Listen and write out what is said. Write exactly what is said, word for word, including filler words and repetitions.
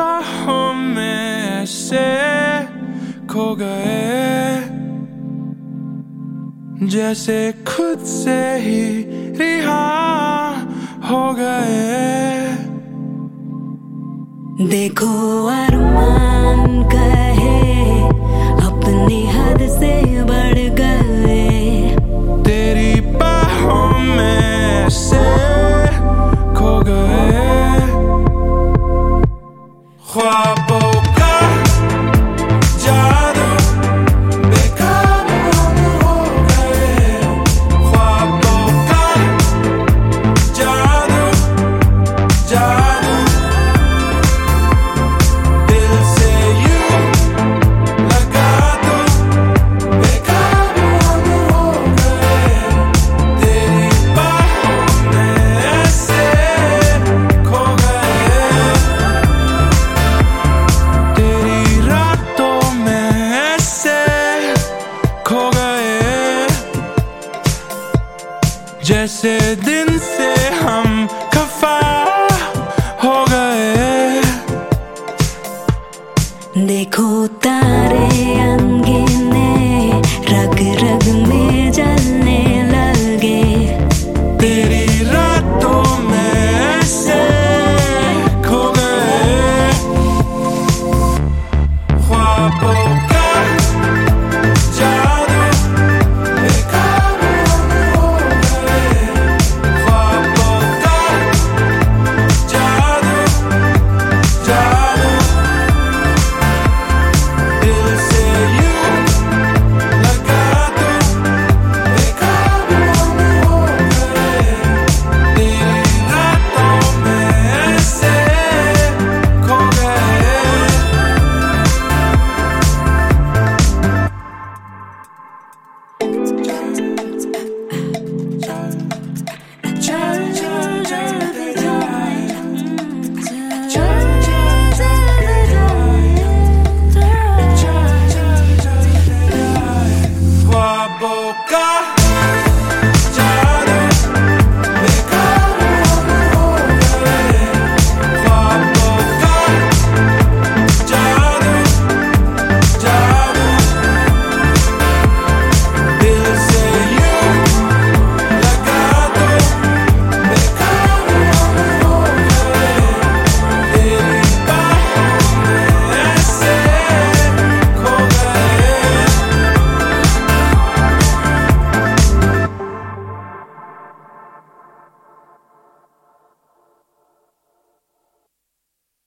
बाहों में ऐसे खो गए जैसे खुद से ही रिहा हो गए। देखो अरमान कहे अपनी हद से बढ़ गए, तेरी बाहों में से खो गए। ख्वाबों का जादू बेकाबू हो गए, ख्वाबों का जादू जादू दिल से यूं लगा दो बेकाबू हो गए, तेरी बाहों में ऐसे खो गए, तेरी रातों में ऐसे खो गए जैसे दिन से हम खफा हो गए। देखो तारे अंगीने रग रग में जलने लगे, तेरी रातों में ऐसे खो गए। ख्वाबों का जादू बेकाबू हो गए, ख्वाबों का जादू जादू दिल से यूं लगा दो बेकाबू हो गए, तेरी रातों में ऐसे खो गए। ख्वाबों का